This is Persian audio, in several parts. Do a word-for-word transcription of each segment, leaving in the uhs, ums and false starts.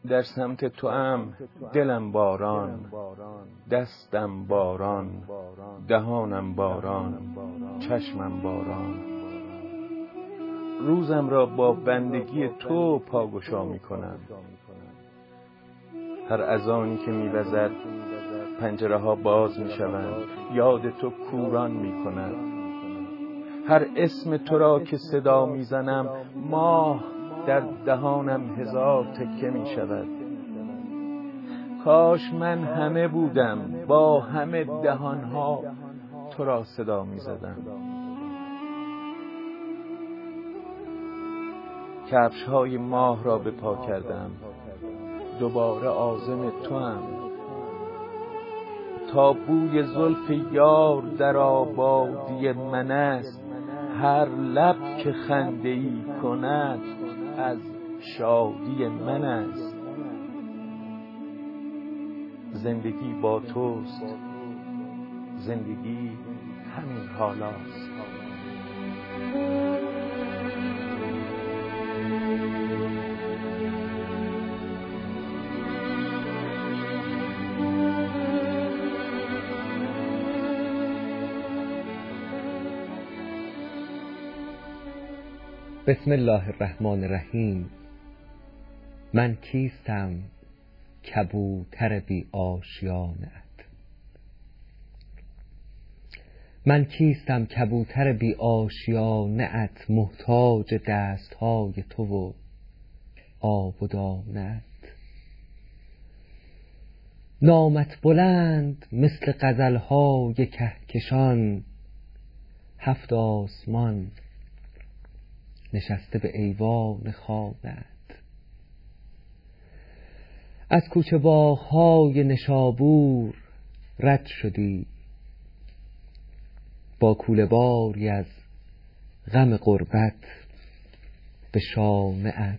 در سمت تو ام دلم باران، دستم باران، دهانم باران، چشمم باران. روزم را با بندگی تو پاگشا می کنم. هر اذانی که می وزد پنجره ها باز می شوند، یاد تو کوران می کند. هر اسم تو را که صدا می زنم، ماه در دهانم هزار تکه می شود. کاش من همه بودم، با همه دهانها تو را صدا می زدم. کفش های ماه را به پا کردم، دوباره عازم تو هم. تا بوی زلف یار در آبادی من است، هر لب که خنده ای کند از شادی من است. زندگی با توست، زندگی همین حالاست. بسم الله الرحمن الرحیم. من کیستم کبوتر بی آشیانه‌ات. من کیستم کبوتر بی آشیانه‌ات، محتاج دستهای تو و آب و دانه‌ات. نامت بلند مثل غزلهای کهکشان، هفت آسمان نشسته به ایوان خانه‌ات. از کوچه باغ‌های نشابور رد شدی، با کوله باری از غم غربت به شانه‌ات.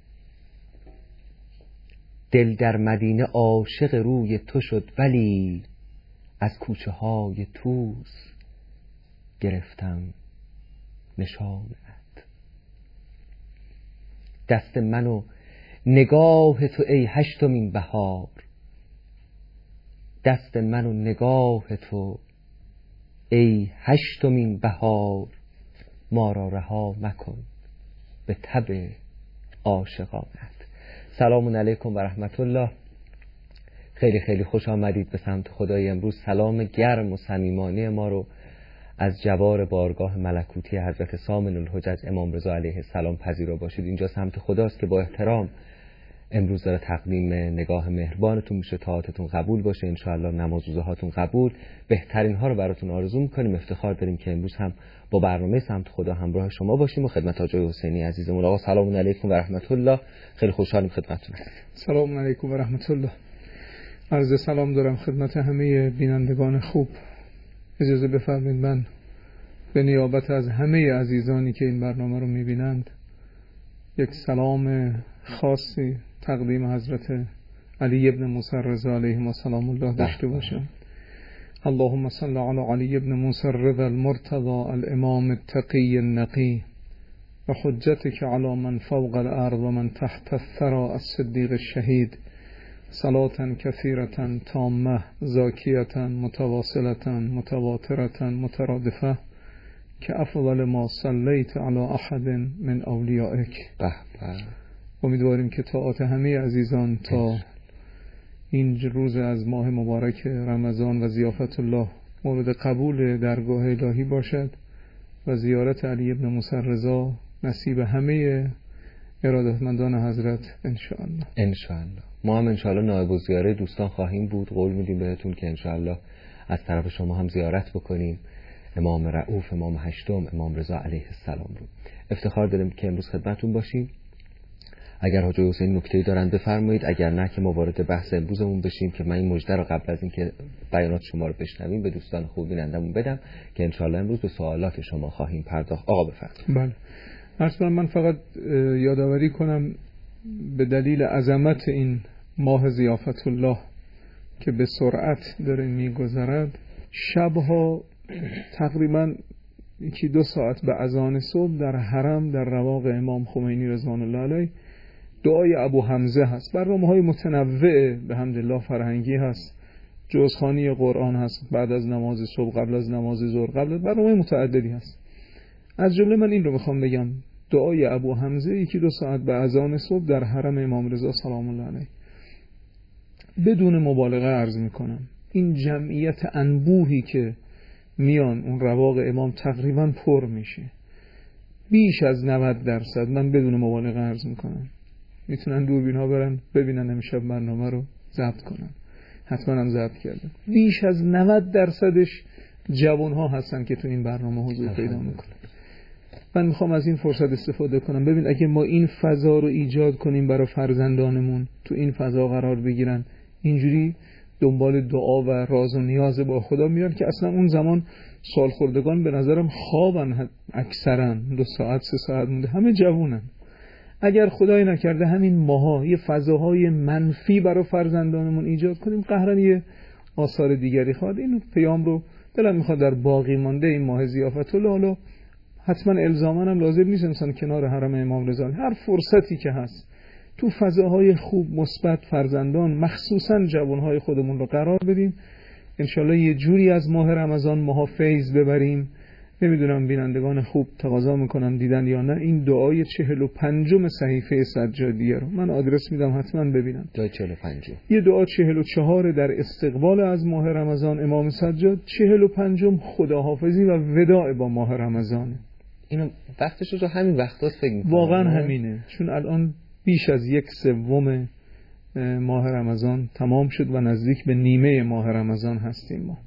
دل در مدینه عاشق روی تو شد، ولی از کوچه های طوس گرفتم نشانه‌ات. دست من و نگاه تو ای هشتمین بهار، دست من و نگاه تو ای هشتمین بهار. ما را رها مکن به تب عاشقانت. سلام علیکم و رحمت الله. خیلی خیلی خوش آمدید به سمت خدای. امروز سلام گرم و صمیمانه ما رو از جوار بارگاه ملکوتی حضرت سامن الحجج امام رضا علیه السلام پذیرا باشید. اینجا سمت خداست که با احترام امروز داره تقدیم نگاه مهربانتون میشه. طاعتتون قبول باشه انشاءالله، نماز روزه هاتون قبول. بهترین ها رو براتون آرزو میکنیم. افتخار داریم که امروز هم با برنامه سمت خدا همراه شما باشیم و خدمت آقای حسینی عزیزمون. آقا سلام علیکم و رحمت الله. خیلی خوشحالیم خدمتتون هستیم. سلام علیکم و رحمت الله. عرض سلام دارم خدمت همه بینندگان خوب. اجازه بفرمایید من به نیابت از همه عزیزانی که این برنامه رو میبینند یک سلام خاصی تقدیم حضرت علی ابن موسی رضا علیه السلام الله داشته باشم. اللهم صل علی علی ابن موسی رضا المرتضى الامام التقی النقی و حجتك علی من فوق الارض و من تحت الثرى الصدیق الشهید، صلاة كثيرة تامة زاكية متواصلة متواترة مترادفة كأفضل ما صليت على أحد من أوليائك. امیدواریم که طاعات همه عزیزان تا این روز از ماه مبارک رمضان و ضیافت الله مورد قبول درگاه الهی باشد و زیارت علی ابن موسی رضا نصیب همه ارادتمندان حضرت انشاءالله. انشاءالله ما هم انشاءالله نایب الزیاره دوستان خواهیم بود. قول میدیم بهتون که انشاءالله از طرف شما هم زیارت بکنیم امام رؤوف، امام هشتم، امام رضا علیه السلام رو. افتخار داریم که امروز خدمتتون باشیم. اگر حاج حسین نکته‌ای دارن بفرمایید، اگر نه که ما وارد بحث امروزمون بشیم که من این مژده رو قبل از اینکه بیانات شما رو بشنویم به دوستان خوب بینندمون بدم که انشاءالله امروز به سوالات شما خواهیم پرداخت. آقا بفرمایید. بله. اصلا من فقط یادآوری کنم به دلیل عظمت این ماه ضیافت الله که به سرعت داره میگذرد، شبها تقریبا یکی دو ساعت به اذان صبح در حرم در رواق امام خمینی رضوان الله علیه دعای ابو حمزه هست، برنامه‌های متنوع به حمدالله فرهنگی هست، جزخوانی قرآن هست بعد از نماز صبح، قبل از نماز ظهر، قبل از برنامه متعددی هست. از جمله من این رو میخوام بگم، دعای ابو حمزه یکی دو ساعت به اذان صبح در حرم امام رضا سلام الله علیه. بدون مبالغه عرض میکنم این جمعیت انبوهی که میان اون رواق امام تقریبا پر میشه، بیش از نود درصد، من بدون مبالغه عرض میکنم، میتونن دوربین ها برن ببینن امشب برنامه رو ضبط کنن، حتما هم ضبط کردن. بیش از نود درصدش جوان ها هستن که تو این برنامه حضور پیدا میکنن. من میخوام از این فرصت استفاده کنم. ببین اگه ما این فضا رو ایجاد کنیم برای فرزندانمون، تو این فضا قرار بگیرن، اینجوری دنبال دعا و راز و نیاز با خدا میرن که اصلا اون زمان سالخوردگان به نظرم خوابن، اکثرا دو ساعت سه ساعت مونده، همه جوونن. اگر خدای نکرده همین ماها یه فضاهای منفی برای فرزندانمون ایجاد کنیم، قهرن یه آثار دیگری خواهد. این پیام رو دلم میخواد در باقی مانده این ماه ضیافت الله، حتما الزاماً هم لازم نیست انسان کنار حرم امام رضا، هر فرصتی که هست تو فضاهای خوب مثبت فرزندان مخصوصاً جوانهای خودمون رو قرار بدیم. انشالله یه جوری از ماه رمضان ماها فیض ببریم. نمیدونم بینندگان خوب تقاضا میکنم دیدن یا نه این دعای چهل و پنجم صحیفه سجادیه رو، من آدرس میدم حتما ببینم. دعای چهل و پنج یه دعا چهل و چهار در استقبال از ماه رمضان امام سجاد، چهل و پنجم خداحافظی و وداع با ماه رمضان. اینو وقتش رو همین وقتاست فکر میکنم. واقعا همینه، چون الان بیش از یک سوم ماه رمضان تمام شد و نزدیک به نیمه ماه رمضان هستیم ما.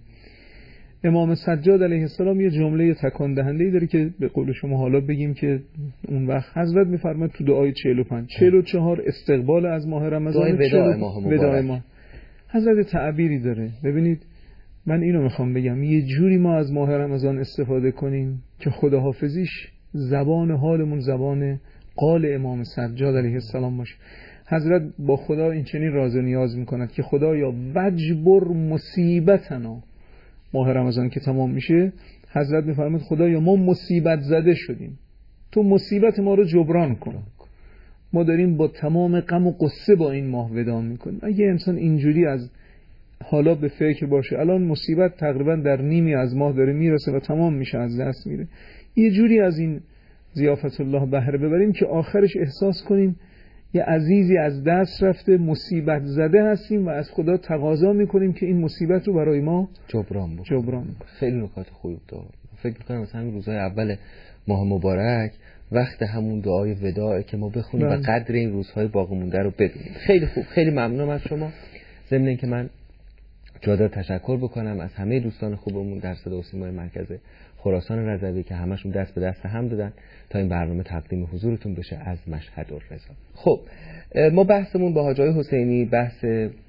امام سجاد علیه السلام یه جمله تکان دهنده‌ای داره که به قول شما حالا بگیم که اون وقت حضرت می‌فرماد تو دعای چهل و پنج چهل و چهار استقبال از ماه رمضان، دعای وداع ماه مبارک. ماه. حضرت تعبیری داره. ببینید من اینو میخوام بگم، یه جوری ما از ماه رمضان استفاده کنیم که خداحافظیش زبان حالمون زبان قال امام سجاد علیه السلام باشه. حضرت با خدا این چنین راز و نیاز میکند که خدایا وجبر مصیبتنا، ماه رمضان که تمام میشه حضرت میفرماد خدایا ما مصیبت زده شدیم، تو مصیبت ما رو جبران کن. ما داریم با تمام غم و غصه با این ماه وداع میکنیم. اگه انسان اینجوری از حالا به فکر باشه الان مصیبت تقریبا در نیمی از ماه داره میرسه و تمام میشه، از دست میره، یه جوری از این ضیافت الله بهره ببریم که آخرش احساس کنیم یه عزیزی از دست رفته، مصیبت زده هستیم و از خدا تقاضا میکنیم که این مصیبت رو برای ما جبران بکنه. جبران خیلی نکات خوبی داره. فکر میکنم مثلا همین روزهای اول ماه مبارک وقت همون دعای وداع که ما بخونیم و قدر این روزهای باقی مونده رو بدونیم. خیلی خوب، خیلی ممنونم از شما. ضمن اینکه من جدا تشکر بکنم از همه دوستان خوبمون در صدا و سیمای مرکز خراسان رضوی که همشون دست به دست هم دادن تا این برنامه تقدیم حضورتون بشه از مشهد الرضا. خب ما بحثمون با حاج آقای حسینی بحث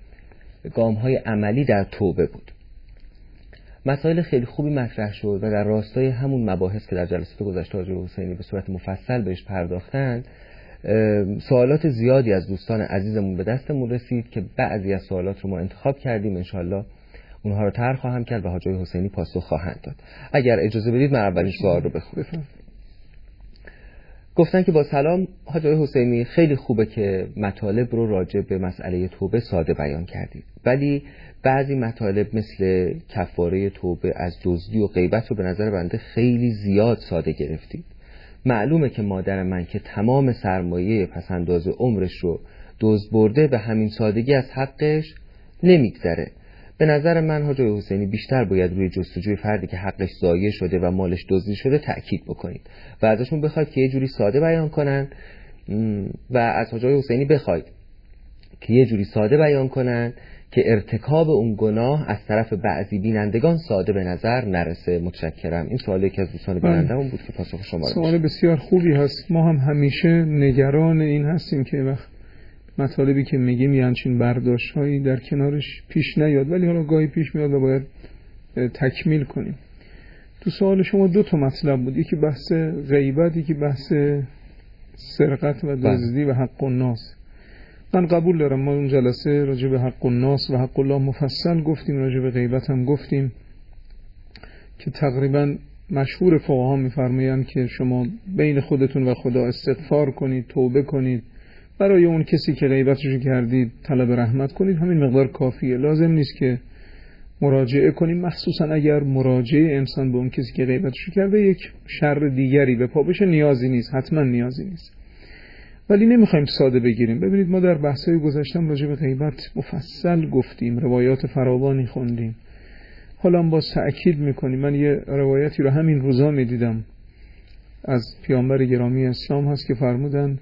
گام‌های عملی در توبه بود. مسائل خیلی خوبی مطرح شد و در راستای همون مباحث که در جلسات گذشته حاج آقای حسینی به صورت مفصل بهش پرداختن، سوالات زیادی از دوستان عزیزمون به دستمون رسید که بعضی از سوالات رو ما انتخاب کردیم، انشالله اونها رو طرح خواهم کرد و حاج آقای حسینی پاسخ خواهند داد. اگر اجازه بدید من اولین سوال رو بخونم. گفتن که با سلام حاج آقای حسینی، خیلی خوبه که مطالب رو راجع به مسئله توبه ساده بیان کردید، ولی بعضی مطالب مثل کفاره توبه از دزدی و غیبت رو به نظر بنده خیلی زیاد ساده گرفتید. معلومه که مادر من که تمام سرمایه پسنداز عمرش رو دزد برده به همین سادگی از حقش نمیگذره. به نظر من حاج آقای حسینی بیشتر باید روی جستجوی فردی که حقش ضایع شده و مالش دزدی شده تأکید بکنید و ازشون بخواید که یه جوری ساده بیان کنن و از حاج آقای حسینی بخواید که یه جوری ساده بیان کنن که ارتکاب اون گناه از طرف بعضی بینندگان ساده به نظر نرسه. متشکرم. این سوالی که از دوستان بینندمون بود که پاسخ شما رو سوال بسیار خوبی هست. ما هم همیشه نگران این هستیم که وقت مطالبی که میگیم یه همچین برداشت‌هایی در کنارش پیش نیاد، ولی حالا گاهی پیش میاد و باید تکمیل کنیم. تو سوال شما دو تا مطلب بود، یکی بحث غیبت، یکی بحث سرقت و دزدی و حق الناس. من قبول دارم ما اون جلسه راجع به حق الناس و حق الله مفصل گفتیم، راجع به غیبت هم گفتیم که تقریبا مشهور فقها میفرمایند که شما بین خودتون و خدا استغفار کنید، توبه کنید، برای اون کسی که غیبتش کردید طلب رحمت کنید، همین مقدار کافیه. لازم نیست که مراجعه کنیم، مخصوصا اگر مراجعه انسان به اون کسی که غیبتش کرده یک شر دیگری به پا بشه نیازی نیست، حتما نیازی نیست. ولی نمیخوایم ساده بگیریم. ببینید ما در بحث‌های گذشتم راجع به غیبت مفصل گفتیم، روایات فراوانی خوندیم. حالا هم باز تأکید میکنیم. من یه روایتی رو همین روزا میدیدم از پیامبر گرامی اسلام هست که فرمودن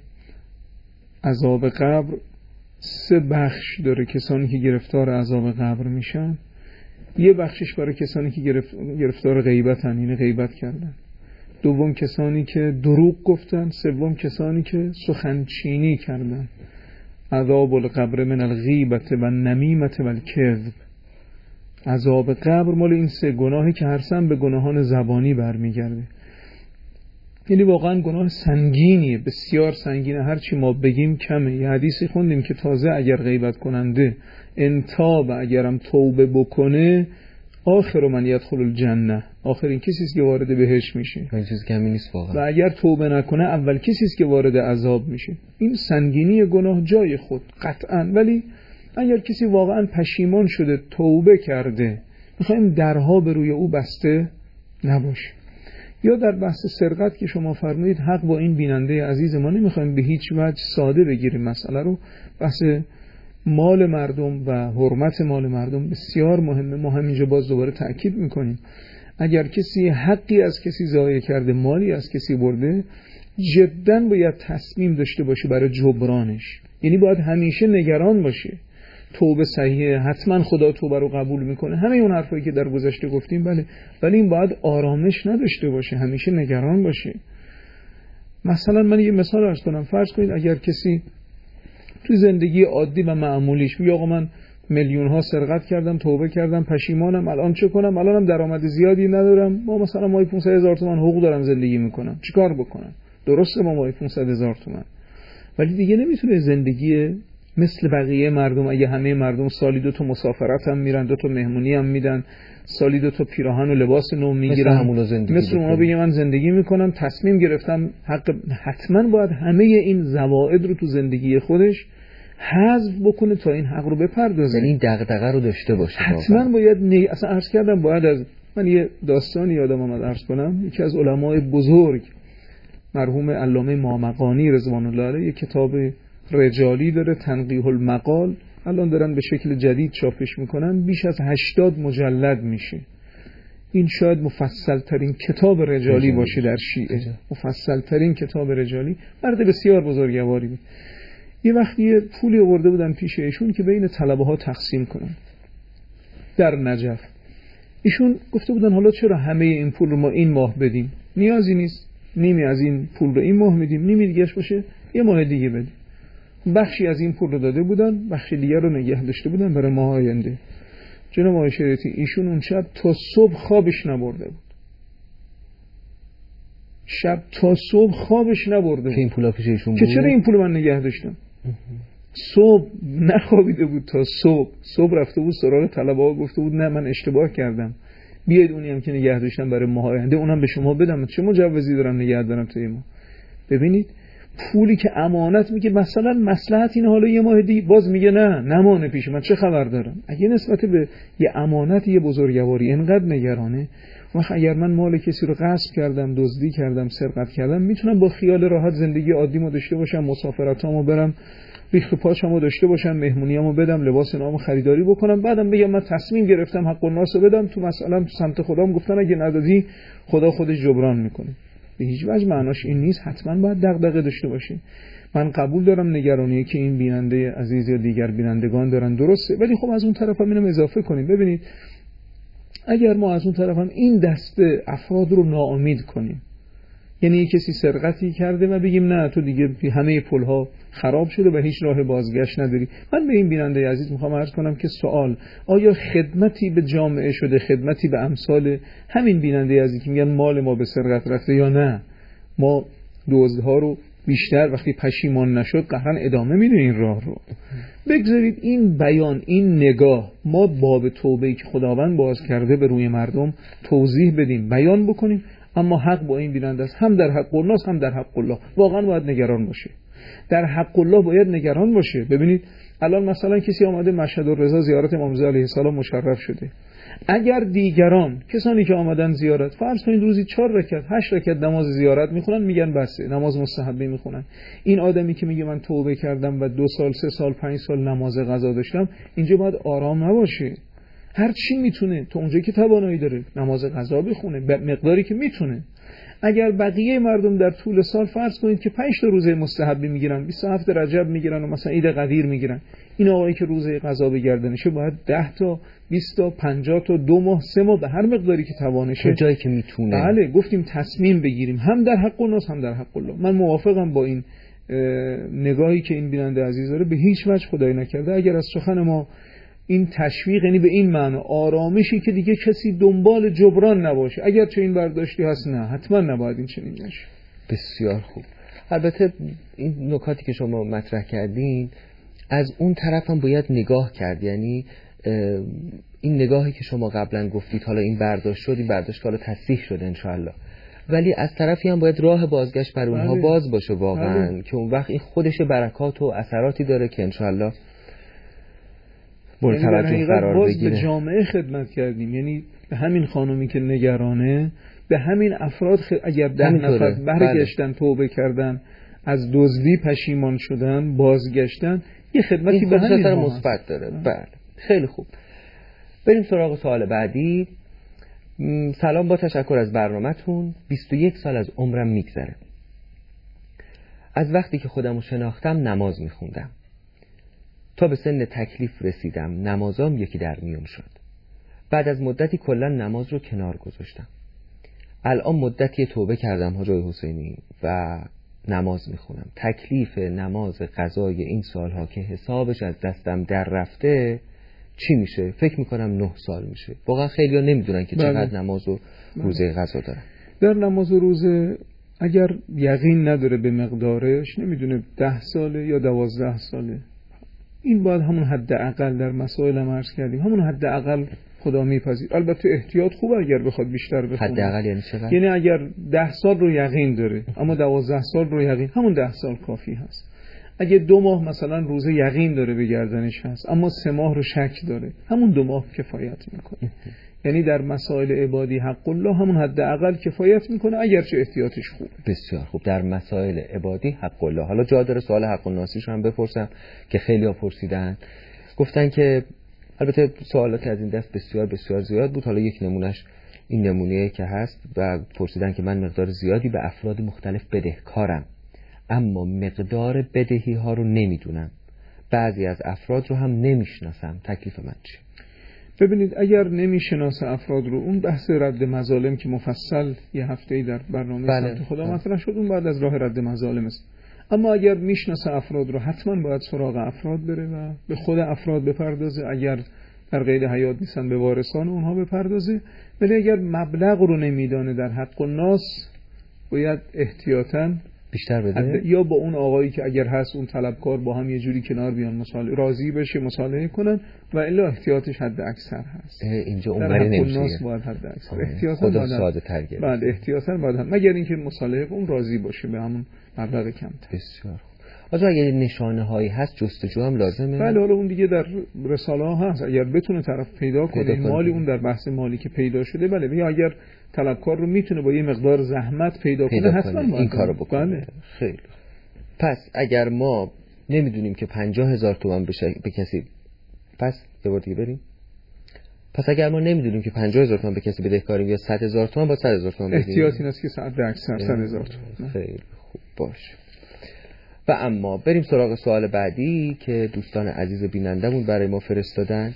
عذاب قبر سه بخش داره. کسانی که گرفتار عذاب قبر میشن، یه بخشش برای کسانی که گرفتار غیبتن، یعنی غیبت کردن. دوم کسانی که دروغ گفتن. سوم کسانی که سخنچینی کردن. عذاب القبر من الغیبت و النمیمت و الکذب. عذاب قبر مال این سه گناهی که هر سم به گناهان زبانی برمیگرده. یعنی واقعا گناه سنگینیه، بسیار سنگینه. هرچی ما بگیم کمه. یه حدیثی خوندیم که تازه اگر غیبت کننده انتاب، اگرم توبه بکنه، آخر من یدخل الجنه، آخرین کسی است که وارد بهشت میشه. این چیز کمی نیست واقعا. و اگر توبه نکنه اول کسی است که وارد عذاب میشه. این سنگینی گناه جای خود قطعا. ولی اگر کسی واقعا پشیمان شده، توبه کرده، میخوایم درها به روی او بسته نباشه. یا در بحث سرقت که شما فرمودید، حق با این بیننده عزیز ما، نمیخوایم به هیچ وجه ساده بگیریم مسئله رو. بحث مال مردم و حرمت مال مردم بسیار مهمه. ما همینجا باز دوباره تأکید میکنیم اگر کسی حقی از کسی ضایع کرده، مالی از کسی برده، جداً باید تصمیم داشته باشه برای جبرانش. یعنی باید همیشه نگران باشه. توبه صحیحه، حتما خدا توبه رو قبول میکنه، همه اون حرفایی که در گذشته گفتیم، بله، ولی این باید آرامش نداشته باشه، همیشه نگران باشه. مثلا من یه مثال عرض کنم. فرض کنید اگر کسی تو زندگی عادی و معمولیش میگه آقا من میلیون ها سرقت کردم، توبه کردم، پشیمانم، الان چه کنم؟ الانم درآمد زیادی ندارم، ما مثلا ماهی پانصد هزار تومان حقوق دارم زندگی میکنم، چیکار بکنم؟ درسته ما ماهی پانصد هزار تومان، ولی دیگه نمیتونه زندگی مثل بقیه مردم. اگه همه مردم سالی دو تا مسافرت هم میرن، دو تا مهمونی هم میدن، سالی دو تا پیراهن و لباس نو میگیرن، مثل اونا بگه من زندگی میکنم، تصمیم گرفتم حق، حتما باید همه این زوائد رو تو زندگی خودش حذف بکنه تا این حق رو بپردازه. این دغدغه رو داشته باشه. حتما باید نی... اصلا عرض کردم باید از من یه داستانی یادم اومد عرض کنم. یکی از علمای بزرگ مرحوم علامه مامقانی رضوان الله علیه کتاب رجالی داره، تنقیح المقال، الان دارن به شکل جدید چاپش میکنن، بیش از هشتاد مجلد میشه. این شاید مفصل ترین کتاب رجالی باشه در شیعه، مفصل ترین کتاب رجالی. مرد بسیار بزرگواری بود. یه وقتی یه پولی آورده بودن پیش ایشون که بین طلبه ها تقسیم کنن در نجف. ایشون گفته بودن حالا چرا همه این پول رو ما این ماه بدیم؟ نیازی نیست، نیمی از این پول رو این ماه میدیم، نیمی دیگهش باشه یه ماه دیگه بدیم. بخشی از این پول رو داده بودن، بخشی دیگر رو نگه داشته بودن برای ماه آینده. جناب آقای شریعتی ایشون اون شب تا صبح خوابش نبرده بود. شب تا صبح خوابش نبرده که این پولا پیش ایشون بود، که چرا این پول من نگه داشتم. صبح نخوابیده بود تا صبح. صبح رفته بود سراغ طلبه ها، گفته بود نه من اشتباه کردم، بیاید اونی هم که نگه داشتم برای ماه آینده اونم به شما بدم، چه مجوزی دارم نگه دارم تا ما. ببینید پولی که امانت میگه مثلا مصلحت اینه حالا یه ماه دیگه، باز میگه نه نمانه پیش من، چه خبر دارم. اگه نسبت به یه امانت یه بزرگواری اینقدر نگرانه، وقت اگر من مال کسی رو غصب کردم، دزدی کردم، سرقت کردم، میتونم با خیال راحت زندگی عادیمو داشته باشم، مسافرتامو برم، ریخت پاچمو داشته باشم، مهمونیامو بدم، لباس نامو خریداری بکنم، بعدم بگم من تصمیم گرفتم حق الناس رو بدم، تو مثلا تو سمت خدام گفتن اگه ندادی خدا خودش جبران میکنه. به هیچ وجه معناش این نیست. حتما باید دغدغه داشته باشیم. من قبول دارم نگرانی که این بیننده عزیز یا دیگر بینندگان دارن، درسته، ولی خب از اون طرف هم اینم اضافه کنیم. ببینید اگر ما از اون طرف هم این دسته افراد رو ناامید کنیم، یعنی کسی سرقتی کرده و بگیم نه تو دیگه همه پل‌ها خراب شده و هیچ راه بازگشت نداری، من به این بیننده عزیز میخوام عرض کنم که سوال، آیا خدمتی به جامعه شده، خدمتی به امثال همین بیننده عزیز که میگن مال ما به سرقت رفته، یا نه ما دزدها رو بیشتر وقتی پشیمان نشد قهرن ادامه میده این راه رو. بگذارید این بیان، این نگاه، ما باب توبه‌ای که خداوند باز کرده به روی مردم توضیح بدیم، بیان بکنیم، اما حق با این بیننده است، هم در حق الناس هم در حق الله. واقعا باید نگران باشه. در حق الله باید نگران باشه. ببینید الان مثلا کسی آمده مشهد الرضا زیارت امام رضا علیه السلام مشرف شده، اگر دیگران کسانی که آمدن زیارت فرض کنید روزی چهار رکعت هشت رکعت نماز زیارت میخونن، میگن بسه نماز مستحبی میخونن، این آدمی که میگه من توبه کردم و دو سال سه سال پنج سال نماز قضا داشتم، اینجا باید آرام نباشه، هر چی میتونه تو اونجایی که توانایی داره نماز قضا بخونه به مقداری که میتونه. اگر بقیه مردم در طول سال فرض کنید که پنج تا روزه مستحبی میگیرن، بیست و هفت رجب میگیرن و مثلا عید قدیر میگیرن، این آقایی که روزه قضا به گردنشه باید ده تا بیست تا پنجاه تا دو ماه سه ماه به هر مقداری که توانشه جایی که میتونه. بله گفتیم تصمیم بگیریم هم در حق الناس هم در حق الله. من موافقم با این نگاهی که این بیننده عزیز داره، به هیچ وجه خدای نکرده اگر از سخن ما این تشویق یعنی به این معنی آرامشی که دیگه کسی دنبال جبران نباشه، اگر چه این برداشتی هست نه حتما نباید این چنین نشه. بسیار خوب. البته این نکاتی که شما مطرح کردین از اون طرف هم باید نگاه کرد، یعنی این نگاهی که شما قبلا گفتید حالا این برداشت شد، این برداشت حالا تصحیح شده انشاءالله، ولی از طرفی هم باید راه بازگشت بر اونها بله. باز باشه واقعا بله. که اون وقت این خودش برکات و اثراتی داره که انشاءالله یعنی در حقیقت باز بگیره. به جامعه خدمت کردیم، یعنی به همین خانومی که نگرانه، به همین افراد خ... اگر ده نفر برگشتن بله. توبه کردن، از دزدی پشیمان شدن، بازگشتن، یه خدمتی به همین اثر مثبت داره. بله خیلی خوب. بریم سراغ سوال بعدی. سلام، با تشکر از برنامه‌تون. بیست و یک سال از عمرم میگذره. از وقتی که خودمو شناختم نماز میخوندم. تا به سن تکلیف رسیدم نمازام یکی در میون شد. بعد از مدتی کلا نماز رو کنار گذاشتم. الان مدتی توبه کردم حاج حسینی و نماز میخونم. تکلیف نماز قضای این سالها که حسابش از دستم در رفته چی میشه؟ فکر میکنم نه سال میشه. واقعا خیلی‌ها نمیدونن که چقدر بله. نماز و روزه قضا دارن. در نماز و روزه اگر یقین نداره به مقدارش، نمیدونه ده ساله یا دوازده ساله، این باید همون حد اقل در مسائل هم عرض کردیم، همون حد اقل خدا میپذیر. البته احتیاط خوبه اگر بخواد بیشتر بخونه. حد اقل یعنی چقدر؟ یعنی اگر ده سال رو یقین داره اما دوازده سال رو یقین، همون ده سال کافی هست. اگه دو ماه مثلا روزه یقین داره به گردنش هست اما سه ماه رو شک داره، همون دو ماه کفایت میکنه. یعنی در مسائل عبادی حق الله همون حد اقل کفایت میکنه اگرچه احتیاطش خوبه. بسیار خوب. در مسائل عبادی حق الله. حالا جا داره سوال حق الناسیش هم بپرسم که خیلی ها پرسیدن، گفتن که البته سوالاتی از این دست بسیار بسیار زیاد بود، حالا یک نمونش این نمونه که هست و پرسیدن که من مقدار زیادی به افراد مختلف بدهکارم اما مقدار بدهی ها رو نمیدونم، بعضی از افراد رو هم نمیشناسم، تکلیف من چیه؟ ببینید اگر نمیشناسه افراد رو، اون بحث رد مظالم که مفصل یه هفته‌ای در برنامه بله. سمت خدا مطرح شد، اون بعد از راه رد مظالم است. اما اگر میشناسه افراد رو حتما باید سراغ افراد بره و به خود افراد بپردازه، اگر در قید حیات نیستن به وارثان اونها بپردازه. ولی اگر مبلغ رو نمیدانه در حق الناس باید احتیاطاً بیشتر بده، یا با اون آقایی که اگر هست اون طلبکار با هم یه جوری کنار بیان، مصالحه راضی بشه، مصالحه کنن و الا احتیاطش حد اکثر هست. اینجا اونوری نمیشه. باید حد اکثر احتیاطاً خدا ساده تر گرفت. بله احتیاطاً باید هم. مگر اینکه مصالحه اون راضی باشه به همون مبلغ کمتر. بسیار خوب. آجا اگر نشانه هایی هست جستجو هم لازمه؟ بله حالا اون دیگه در رساله ها هست، اگر بتونه طرف پیدا کنه مالی اون در بحث مالی که پیدا شده بله، یا اگر طلبکار رو میتونه با یه مقدار زحمت پیدا, پیدا کنه حتما این کارو بکنه. بله. خیلی پس اگر ما نمیدونیم که پنجاه هزار تومان بشه به کسی، پس یه بار دیگه بریم. پس اگر ما نمیدونیم که پنجاه هزار تومان به کسی بدهکاریم یا صد هزار تومان، با صد هزار تومان بدیم. احتیاط این است که صد اکثر صد هزار تومان. خیلی خوب باشه. و اما بریم سراغ سوال بعدی که دوستان عزیز بینندمون برای ما فرستادن.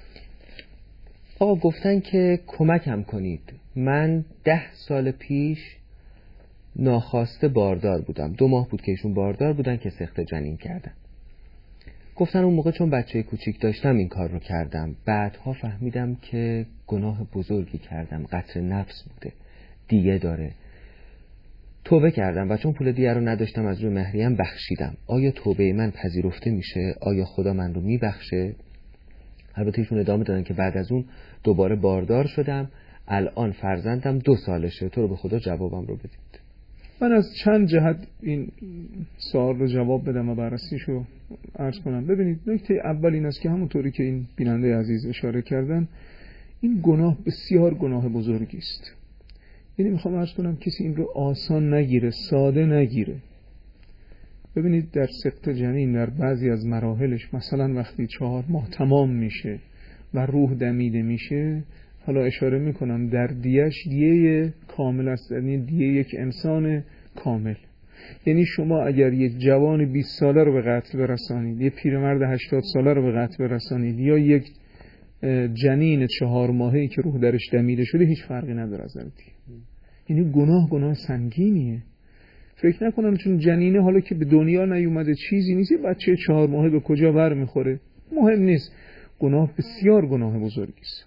آقا گفتن که کمکم کنید، من ده سال پیش ناخواسته باردار بودم، دو ماه بود که ایشون باردار بودن که سخت جنین کردن. گفتن اون موقع چون بچه کوچیک داشتم این کار رو کردم، بعدها فهمیدم که گناه بزرگی کردم، قتل نفس بوده، دیگه داره. توبه کردم و چون پول دیگه رو نداشتم از روی مهریم بخشیدم. آیا توبه من پذیرفته میشه؟ آیا خدا من رو میبخشه؟ البته ایشون ادامه دادن که بعد از اون دوباره باردار شدم، الان فرزندم دو سالشه، تو رو به خدا جوابم رو بدید. من از چند جهت این سوال رو جواب بدم و بررسیشو عرض کنم. ببینید، نکته اول این است که همونطوری که این بیننده عزیز اشاره کردن، این گناه بسیار گناه بزرگی است. یعنی میخوام عرض کنم کسی این رو آسان نگیره، ساده نگیره. ببینید در سقط جنین در بعضی از مراحلش، مثلا وقتی چهار ماه تمام میشه و روح دمیده میشه، حالا اشاره میکنم در دیهش دیه کامل است، یعنی دیه یک انسان کامل. یعنی شما اگر یک جوان بیست ساله رو به قتل برسانید، یک پیرمرد هشتاد ساله رو به قتل برسانید، یا یک جنین چهار ماهه‌ای که روح درش دمیده شده، هیچ فرقی نداره از دیگه. یعنی گناه گناه سنگینیه. فکر نکنم چون جنینه حالا که به دنیا نیومده چیزی نیست، یه بچه چهار ماهه به کجا بر میخوره مهم نیست. گناه بسیار گناه بزرگی است.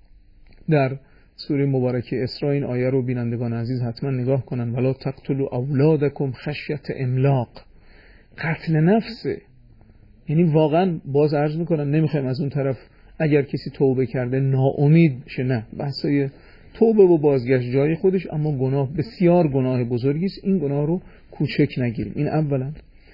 در سوره مبارکه اسراء این آیه رو بینندگان عزیز حتما نگاه کنن. ولا تقتلوا اولادکم خشیة املاق. قتل نفسه. یعنی واقعا باز عرض میکنم نمیخوایم از اون طرف اگر کسی توبه کرده ناامید شه، نه، بحثای توبه و بازگشت جای خودش، اما گناه بسیار گناه بزرگی است. این گناه رو کوچک نگیریم. این اولا.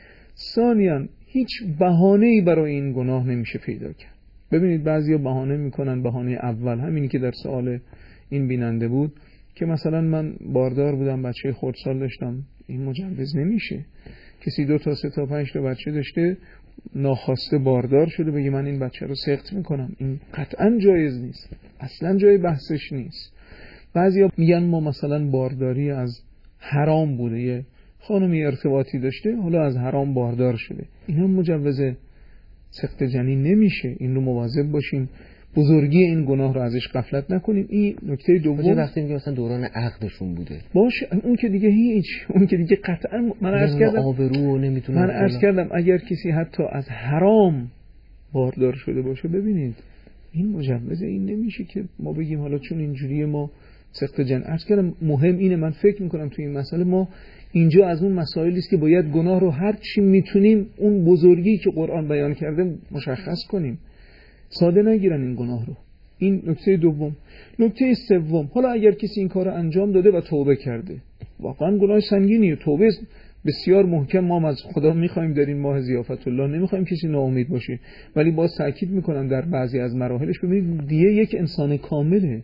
ثانیاً هیچ بهانه‌ای برای این گناه نمیشه پیدا کرد. ببینید بعضیا بهانه میکنن. بهانه اول همینی که در سوال این بیننده بود که مثلا من باردار بودم، بچه خردسال داشتم. این مجوز نمیشه. کسی دو تا سه تا پنج تا بچه داشته، ناخواسته باردار شده، بگه من این بچه رو سقط میکنم. این قطعا جایز نیست، اصلا جای بحثش نیست. بعضیا میگن ما مثلا بارداری از حرام بوده، یه خانمی ارتباطی داشته حالا از حرام باردار شده، اینا مجوز سقط جنین نمیشه. این رو مواظب باشیم، بزرگی این گناه رو ازش غفلت نکنیم. این نکته دوم. وقتی میگه مثلا دوران عقدشون بوده باشه، اون که دیگه هیچ، اون که دیگه قطعا من عرض کردم آبرو نمیتونه. من عرض کردم اگر کسی حتی از حرام باردار شده باشه، ببینید این مجوزه، این نمیشه که ما بگیم حالا چون اینجوریه ما سقط جنین. عرض کردم مهم اینه، من فکر میکنم توی این مسئله ما اینجا از اون مسائلی است که باید گناه رو هر چی میتونیم اون بزرگی که قرآن بیان کرده مشخص کنیم، ساده نگیرن این گناه رو. این نکته دوم. نکته سوم، حالا اگر کسی این کار رو انجام داده و توبه کرده، واقعا گناه سنگینیه. توبه بسیار محکم ما از خدا میخوایم در این ماه ضیافت الله، نمیخوایم کسی ناامید باشه، ولی باز تاکید میکنم در بعضی از مراحلش ببینید دیگه یک انسان کامله.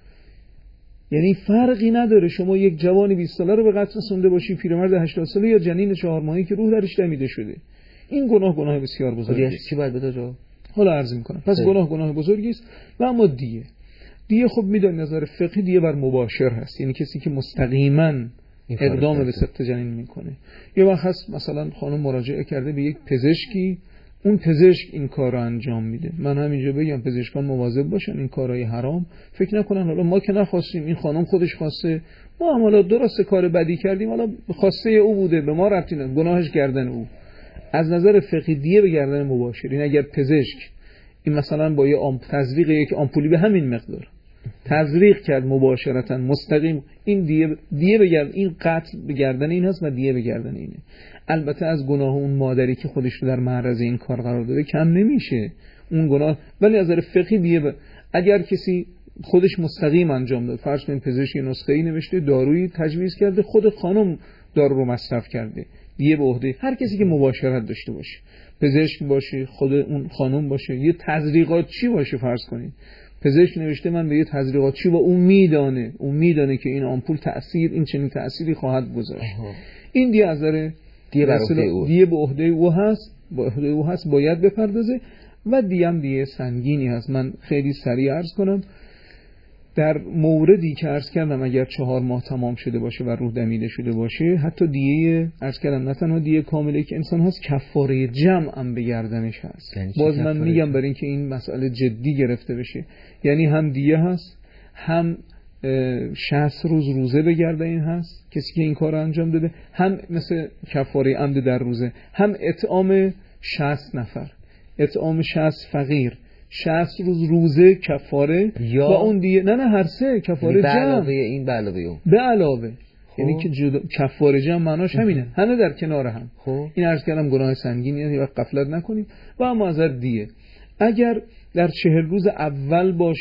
یعنی فرقی نداره شما یک جوان بیست ساله رو به قتل رسونده باشی، پیرمرد هشتاد ساله یا جنین چهار ماهه‌ای که روح درش دمیده شده. این گناه گناه بسیار بزرگی است. چی باید بده جا؟ حالا عرض میکنم. پس ده. گناه گناه بزرگی است. و اما دیه دیه خب میدونید نظر فقهی دیه بر مباشر هست، یعنی کسی که مستقیما اقدام به سقط جنین میکنه. یه وقت هست مثلا خانم مراجعه کرده به یک پزشکی، اون پزشک این کار رو انجام میده. من همینجا بگم پزشکان مواظب باشن این کارهای حرام فکر نکنن حالا ما که نخواستیم، این خانم خودش خواسته، ما هم حالا درست کار بدی کردیم، حالا خواسته او بوده، به ما ربطی نداره، گناهش گردن او. از نظر فقهی دیه به گردن مباشر. این اگر پزشک این مثلا با یه آمپ تزریق یک آمپولی به همین مقدار تزریق کرد مباشرتا مستقیم، این دیه دیه به گردن، این قتل به گردن این هست و دیه به گردن اینه. البته از گناه اون مادری که خودش رو در معرض این کار قرار داده کم نمیشه اون گناه، ولی از نظر فقهی دیه ب... اگر کسی خودش مستقیم انجام داد، فرض کنید پزشک نسخه‌ای نوشته، دارویی تجویز کرده، خود خانم دارو رو مصرف کرده، دیه به عهده هر کسی که مباشرت داشته باشه، پزشک باشه، خود اون خانم باشه، یه تزریقات چی باشه. فرض کنید پزشک نوشته من به یه تزریقات چی و اون میدانه اون میدانه که این آمپول تأثیر این چنین تأثیری خواهد گذاشت، این دیه از نظر دیه دیه به عهده او هست، به عهده او هست، باید بپردازه. و دیه هم دیه سنگینی هست. من خیلی سریع عرض کنم در موردی که عرض کردم اگر چهار ماه تمام شده باشه و روح دمیده شده باشه، حتی دیه عرض کردم نه تنها دیه کامله که انسان هست، کفاره جمع هم به گردنش هست. باز من میگم برای اینکه این مسئله جدی گرفته بشه، یعنی هم دیه هست، هم شصت روز روزه به گردن هست کسی که این کار رو انجام داده، هم مثل کفاره عمد در روزه، هم اطعام شصت نفر، اطعام شصت فقیر، شصت روز روزه کفاره یا و اون دیگه نه نه هر سه کفاره جمع. به علاوه این به علاوه اون به علاوه خب. یعنی که جدا... کفاره جمع معناش همینه، همه در کنار هم. خب. این عرض کردم گناه سنگینیه، یعنی غفلت نکنیم. و اما از دیه اگر در چهل روز اول باشه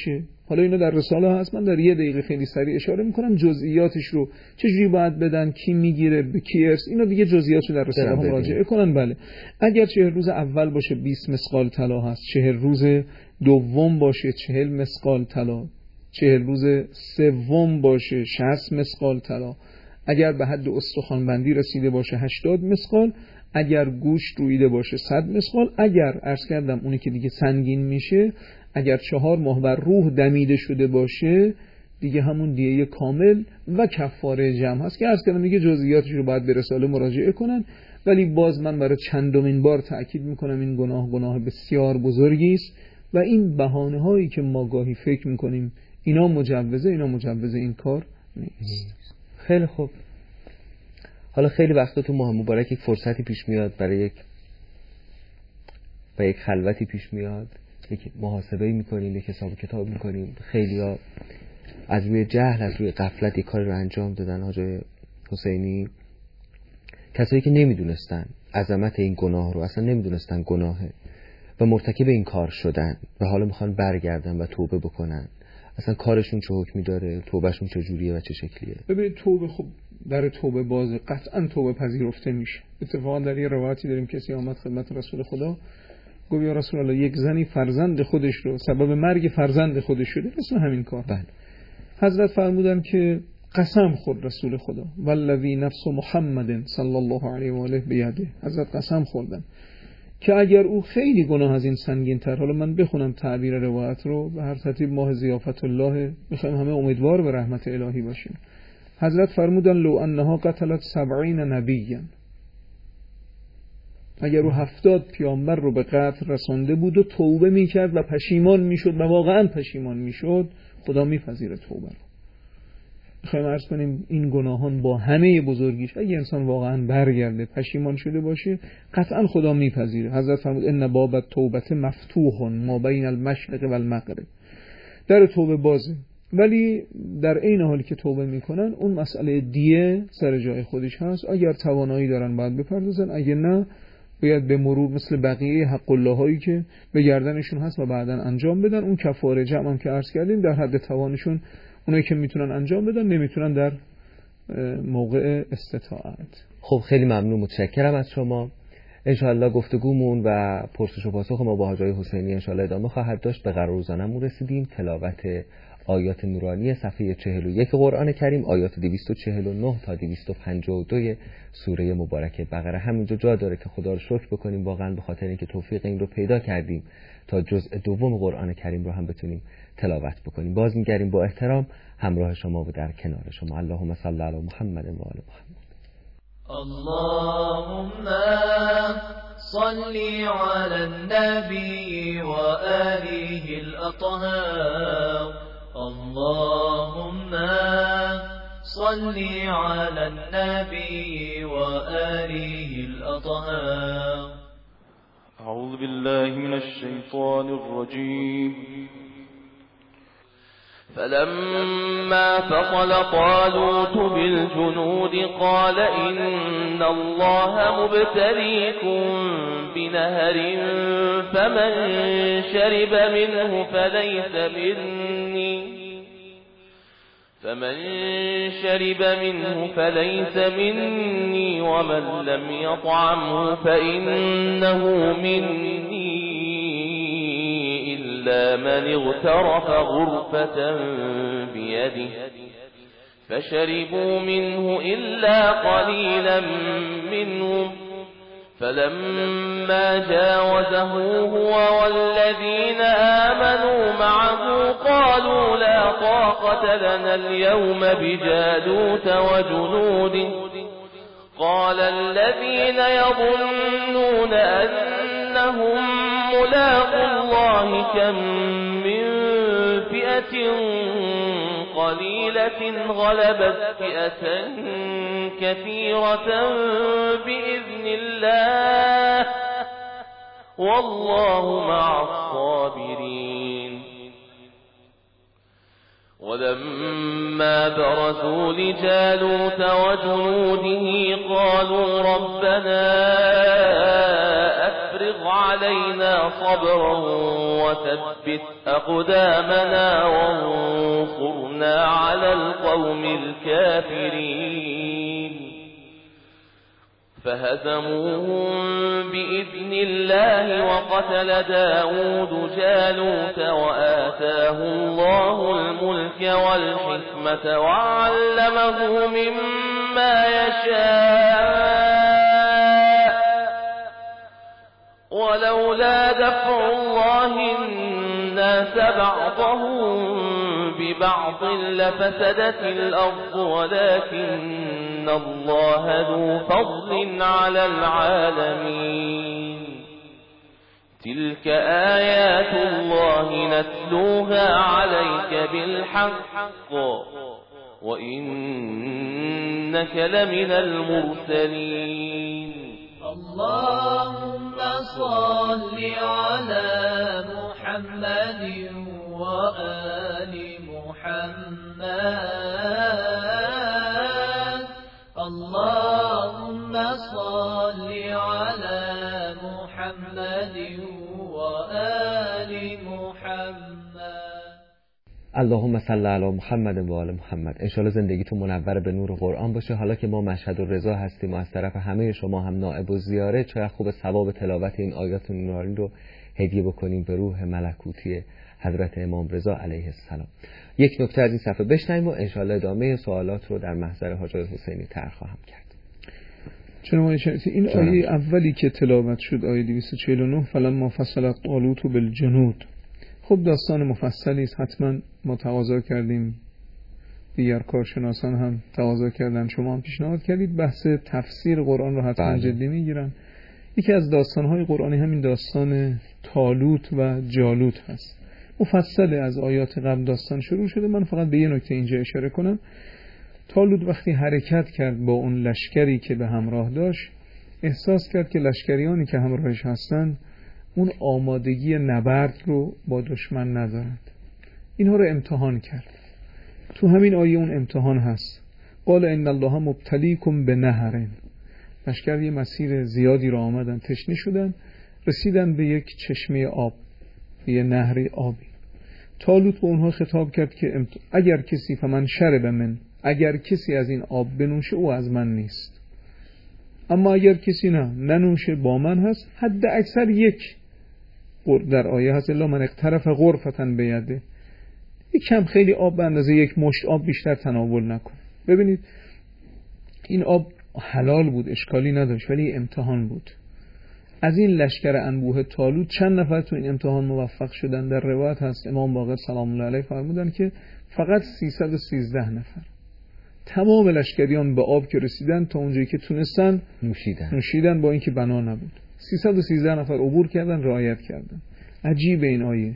حالا اینا در رساله هست، من در یه دقیقه خیلی سریع اشاره میکنم جزئیاتش رو، چجوری باید بدن، کی میگیره، به کی ارث، اینا دیگه جزئیاتش در رساله ها مراجعه کنن. بله اگر چهل روز اول باشه بیست مسقال طلا هست، چهل روز دوم باشه چهل مسقال طلا، چهل روز سوم باشه شصت مسقال طلا، اگر به حد استخوان بندی رسیده باشه هشتاد مسقال، اگر گوشت رویده باشه صد مسقال، اگر عرض کردم اونی که دیگه سنگین میشه، اگر چهار ماه بر روح دمیده شده باشه دیگه همون دیه کامل و کفاره جمع هست که عرض کردم دیگه جزئیاتش رو باید به رساله مراجعه کنن. ولی باز من برای چندمین بار تأکید میکنم این گناه گناه بسیار بزرگی است و این بهانه هایی که ما گاهی فکر میکنیم اینا مجوزه، اینا مجوزه این کار نیست. خیلی خوب. حالا خیلی وقتا تو ماه مبارک یک فرصتی پیش میاد برای یک و یک خلوتی پیش میاد، یک محاسبه‌ای میکنیم، یک حساب کتاب میکنیم. خیلی‌ها از روی جهل، از روی غفلت یک کاری رو انجام دادن. حاج حسینی، کسایی که نمیدونستن عظمت این گناه رو، اصلا نمیدونستن گناهه و مرتکب این کار شدن و حالا میخوان برگردن و توبه بکنن، اصلا کارشون چه حکمی داره، توبهشون چه جوریه و چه شکلیه؟ ببینید توبه خب در توبه باز قطعا توبه پذیرفته میشه. اتفاقا در یه روایتی داریم کسی آمد خدمت رسول خدا گفت یا رسول الله یک زنی فرزند خودش رو سبب مرگ فرزند خودش شده، اصلا همین کار. بله. حضرت فرمودن که قسم خورد رسول خدا والذی نفس محمد صلی الله علیه و آله بیده، حضرت قسم خوردن که اگر او خیلی گناه از این سنگین تر، حالا من بخونم تعبیر روایت رو، به هر ترتیب ماه ضیافت الله میخوایم همه امیدوار به رحمت الهی باشیم. حضرت فرمودن لو انها قتلت سبعین نبیا، اگر او هفتاد پیامبر رو به قتل رسانده بود و توبه میکرد و پشیمان میشد و واقعا پشیمان میشد، خدا میپذیره توبه رو. میخوایم عرض کنیم این گناهان با همه بزرگیش اگه انسان واقعا برگرده پشیمان شده باشه قطعا خدا میپذیره. حضرت فرمود ان باب التوبه مفتوح ما بین المشرق و المغرب، در توبه بازه، ولی در عین حالی که توبه میکنن اون مسئله دیه سر جای خودش هست. اگر توانایی دارن باید بپردازن، اگه نه باید به مرور مثل بقیه حق الله هایی که به گردنشون هست و بعداً انجام بدن. اون کفاره جمع هم که عرض کردیم در حد توانشون، اونایی که میتونن انجام بدن، نمیتونن در موقع استطاعت. خب خیلی ممنون، متشکرم از شما. انشاءالله گفتگومون و پرسش و پاسخ ما با حاج حسینی انشاءالله ادامه خواهد داشت. به قرار روزانمون رسیدیم. تلاوت آیات نورانی صفحه چهل و یک قرآن کریم، آیات دویست و چهل و نه تا دویست و پنجاه و دو سوره مبارکه بقره. همینجا جا داره که خدا رو شکر بکنیم واقعا به خاطر اینکه توفیق این رو پیدا کردیم تا جزء دوم قرآن کریم رو هم بتونیم تلاوت بکنیم. باز میگردیم با احترام همراه شما و در کنار شما. اللهم صل علی محمد و آل محمد. اللهم صل على النبي وآله الأطهار. اللهم صل على النبي وآله الأطهار. أعوذ بالله من الشيطان الرجيم. فلما فصل طالوت بالجنود قال إن الله مبتليكم بنهر فمن شرب منه فليس مني فمن شرب منه فليس مني ومن لم يطعمه فإنه مني إلا من اغترف غرفة بيده فشربوا منه إلا قليلا منهم فلما جاوزه هو والذين آمنوا معه قالوا لا طاقة لنا اليوم بجالوت وجنوده قال الذين يظنون أنهم ملاقوا الله كم من فئة قليلة غلبت فئة كثيرة بإذن الله والله مع الصابرين. ولما برزوا لجالوت وجنوده قالوا ربنا أفرغ علينا صبرا وثبت أقدامنا وانصرنا على القوم الكافرين فهزموهم بإذن الله وقتل داود جالوت وآتاه الله الملك والحكمة وعلمه مما يشاء ولولا دفع الله الناس بعضهم ببعض لفسدت الأرض ولكن الله ذو فضل على العالمين تلك آيات الله نتلوها عليك بالحق وإنك لمن المرسلين اللهم صل على محمد وآل محمد اللهم صل على محمد وآل محمد اللهم صل علی محمد و آل محمد. انشالله زندگیتون منور به نور قرآن باشه. حالا که ما مشهد الرضا هستیم و از طرف همه شما هم نائب و زیاره، چقدر خوب ثواب تلاوت این آیات نورانی رو هدیه بکنیم به روح ملکوتی حضرت امام رضا علیه السلام. یک نکته از این صفحه بشنویم و انشالله ادامه سوالات رو در محضر حاج حسینی طرح خواهم کرد. چون این آیه اولی که تلاوت شد، آیه دویست و چهل و نه، فلما فصل طالوت بالجنود، خب داستان مفصلی است، حتما ما تقاضا کردیم، دیگر کارشناسان هم تقاضا کردن، شما هم پیشنهاد کردید بحث تفسیر قرآن رو حتما بله. جدی میگیرن. یکی از داستان‌های قرآنی همین داستان طالوت و جالوت هست. مفصل از آیات قبل داستان شروع شده. من فقط به یه نکته اینجا اشاره کنم. طالوت وقتی حرکت کرد با اون لشکری که به همراه داشت، احساس کرد که لشکریانی که همراهش هستن اون آمادگی نبرد رو با دشمن ندارند. اینها رو امتحان کرد. تو همین آیه اون امتحان هست. قال ان الله مبتلیکم بنهر. لشکر یه مسیر زیادی رو آمدن، تشنه شدن، رسیدن به یک چشمه آب، یه نهر آبی. طالوت به اونها خطاب کرد که امت... اگر کسی فمن شرب من، اگر کسی از این آب بنوشه او از من نیست، اما اگر کسی نه ننوشه با من هست. حد اکثر یک در آیه هست الا من اقترف غرفة بیده، یک کم خیلی آب به اندازه یک مشت آب بیشتر تناول نکن. ببینید این آب حلال بود، اشکالی نداشت، ولی امتحان بود. از این لشکر انبوه طالوت چند نفر تو این امتحان موفق شدن؟ در روایت هست امام باقر سلام الله علیه فرمودن که فقط سیصد و سیزده نفر. تمام لشکریان به آب که رسیدن تا اونجایی که تونستن نوشیدن نوشیدن با اینکه بنا نبود. سیصد و سیزده نفر عبور کردن، رعایت کردن. عجیب این آیه.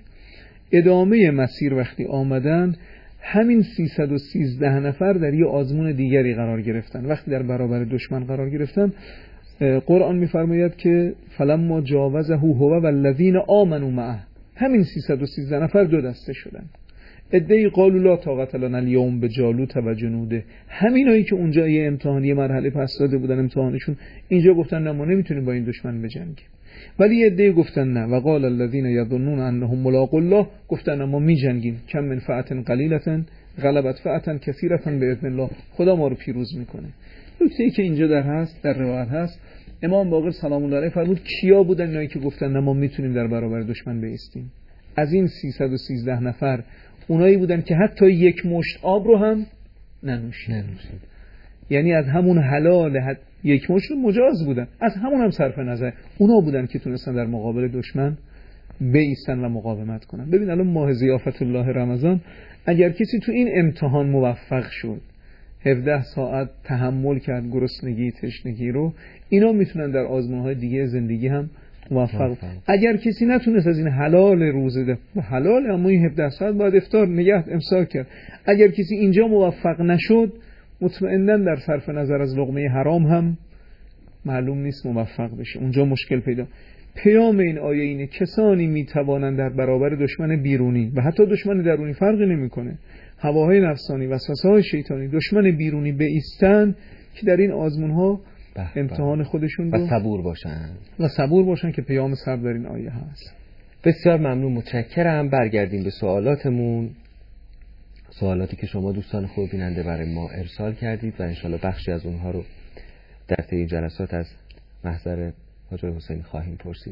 ادامه مسیر وقتی آمدن، همین سیصد و سیزده نفر در یه آزمون دیگری قرار گرفتن. وقتی در برابر دشمن قرار گرفتن، قرآن می‌فرماید که فلما جاوزه هو والذین آمنوا معه، همین سیصد و سیزده نفر دو دسته شدن. عده‌ای قالوا لا طاقت لنا اليوم بجالوت و جنوده، همینایی که اونجا یه امتحانی مرحله پس داده بودن امتحانشون، اینجا گفتن نه ما نمیتونیم با این دشمن بجنگیم. ولی عده‌ای گفتن نه. و قال الذين يظنون انهم ملاقو الله، گفتن ما میجنگیم. کم من فئة قلیلة غلبت فئة کثیرة باذن الله، خدا ما رو پیروز میکنه. نکته‌ای که اینجا در هست در روایت هست، امام باقر سلام الله علیه فرمود کیا بودن اینایی که گفتن نه ما میتونیم در برابر دشمن بایستیم؟ از این سیصد و سیزده نفر اونایی بودن که حتی یک مشت آب رو هم ننوشیدن. یعنی از همون حلال حد یک مشت مجاز بودن، از همون هم صرف نظر اونا بودن که تونستن در مقابل دشمن بایستن و مقاومت کنن. ببین الان ماه ضیافت الله رمضان، اگر کسی تو این امتحان موفق شد، هفده ساعت تحمل کرد گرسنگی تشنگی رو، اینا میتونن در آزمون‌های دیگه زندگی هم موفق. اگر کسی نتونست از این حلال روزه، حلال اما این هفده ساعت باید افطار نگه امساک کرد. اگر کسی اینجا موفق نشد، مطمئناً در صرف نظر از لقمه حرام هم معلوم نیست موفق بشه. اونجا مشکل پیدا. پیام این آیه اینه کسانی میتوانند در برابر دشمن بیرونی و حتی دشمن درونی فرقی نمیکنه، هواهای نفسانی، وسوسه‌های شیطانی، دشمن بیرونی بایستن که در این آزمون‌ها امتحان خودشون رو و صبور باشن و صبور باشن که پیام صبر در این آیه هست. بسیار ممنون، متشکرم. برگردیم به سوالاتمون، سوالاتی که شما دوستان خوب بیننده برای ما ارسال کردید و انشالله بخشی از اونها رو در طی جلسات از محضر حاج حسینی خواهیم پرسید.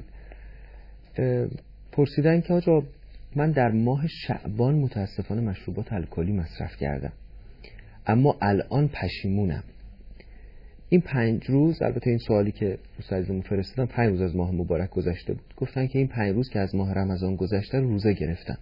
پرسیدن که آقا من در ماه شعبان متاسفانه مشروبات الکلی مصرف کردم، اما الان پشیمونم. این پنج روز، البته این سوالی که دوست عزیزمون فرستادن، پنج روز از ماه مبارک گذشته بود. گفتن که این پنج روز که از ماه رمضان گذشته رو روزه گرفتم،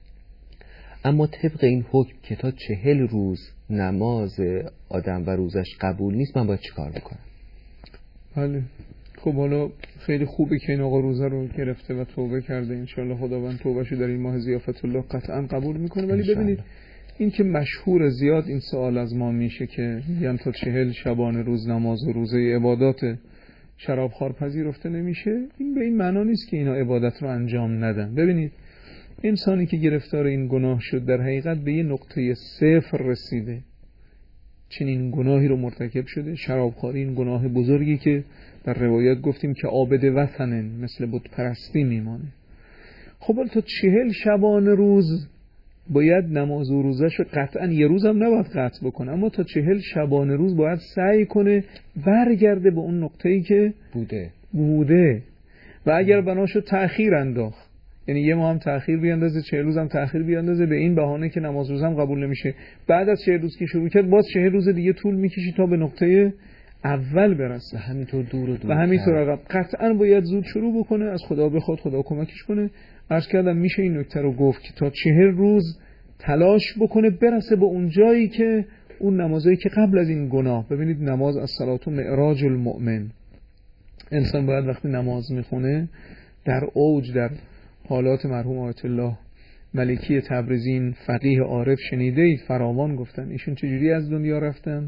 اما طبق این حکم که تا چهل روز نماز آدم و روزش قبول نیست، من باید چیکار بکنم؟ بله خب حالا خیلی خوبه که این آقا روزه رو گرفته و توبه کرده. انشالله خداوند توبهشو در این ماه ضیافت الله قطعا قبول میکنه. ولی ببینید این که مشهور زیاد این سوال از ما میشه که میگن تا چهل شبانه روز نماز و روزه عبادات شرابخوار پذیرفته نمیشه، این به این معنا نیست که اینا عبادت رو انجام ندن. ببینید انسانی که گرفتار این گناه شد در حقیقت به یه نقطه صفر رسیده، چنین گناهی رو مرتکب شده. شرابخواری این گناه بزرگی که در روایت گفتیم که عابد وثنن، مثل بت پرستی میمانه. خب تا چهل شبانه روز باید نماز و روزش رو قطعا، یه روز هم نباید قطع بکنه، اما تا چهل شبانه روز باید سعی کنه برگرده به اون نقطه‌ای که بوده بوده و اگر بناشو تأخیر انداخت، یعنی یه ماه هم تأخیر بیاندازه، چهل روز هم تأخیر بیاندازه، به این بهانه که نماز روزم قبول نمیشه، بعد از چهل روز که شروع کرد باز چهل روز دیگه طول میکشی تا به نقطه اول برسه، همینطور دور و دور و همینطور عقب. قطعا باید زود شروع بکنه، از خدا بخواد، خدا کمکش کنه. عرض کردم میشه این نکته رو گفت که تا چهل روز تلاش بکنه برسه به اون جایی که اون نمازایی که قبل از این گناه، ببینید نماز از صلات معراج المؤمن، انسان باید وقتی نماز میخونه در اوج، در حالات مرحوم آیت الله ملکی تبریزی فقیه عارف شنیده اید فراوان گفتن ایشون چجوری از دنیا رفتن؟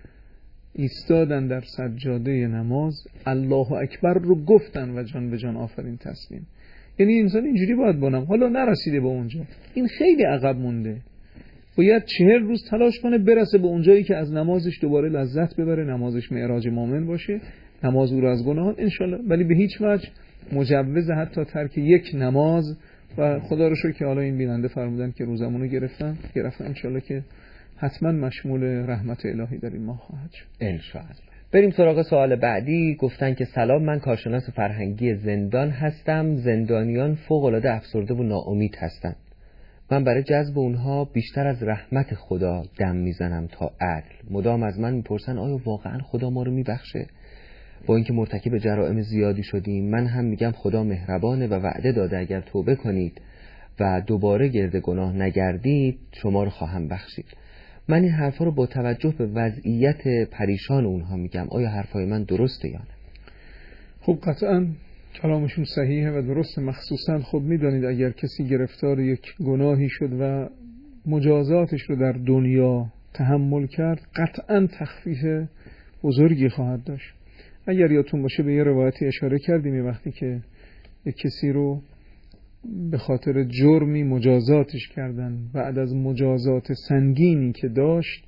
ایستادن در سجاده نماز، الله اکبر رو گفتن و جان به جان آفرین تسلیم. یعنی انسان اینجوری باید بانم، حالا نرسیده به اونجا، این خیلی عقب مونده، باید چهل روز تلاش کنه برسه به اونجایی که از نمازش دوباره لذت ببره، نمازش معراج مؤمن باشه، نماز او رو از گناهان انشالله. ولی به هیچ وجه مجوز حتی ترک یک نماز، و خدا رو شکر که حالا این بیننده فرمودن که روزمونو گرفتن گرفتن انشالله که حتما مشمول رحمت الهی در این ماه خواهد شد انشالله. بریم سراغ سوال بعدی. گفتن که سلام، من کارشناس فرهنگی زندان هستم. زندانیان فوق العاده افسرده و ناامید هستند. من برای جذب اونها بیشتر از رحمت خدا دم میزنم تا عدل. مدام از من میپرسن آیا واقعا خدا ما رو میبخشه؟ با اینکه مرتکب جرائم زیادی شدیم. من هم میگم خدا مهربانه و وعده داده اگر توبه کنید و دوباره گرد گناه نگردید شما رو خواهم بخشید. من این حرفا رو با توجه به وضعیت پریشان اونها میگم. آیا حرفای من درسته یا نه؟ خب قطعا کلامشون صحیحه و درسته. مخصوصا خب میدانید اگر کسی گرفتار یک گناهی شد و مجازاتش رو در دنیا تحمل کرد، قطعا تخفیف بزرگی خواهد داشت. اگر یادتون باشه به یه روایتی اشاره کردیم، یه وقتی که یک کسی رو به خاطر جرمی مجازاتش کردن، بعد از مجازات سنگینی که داشت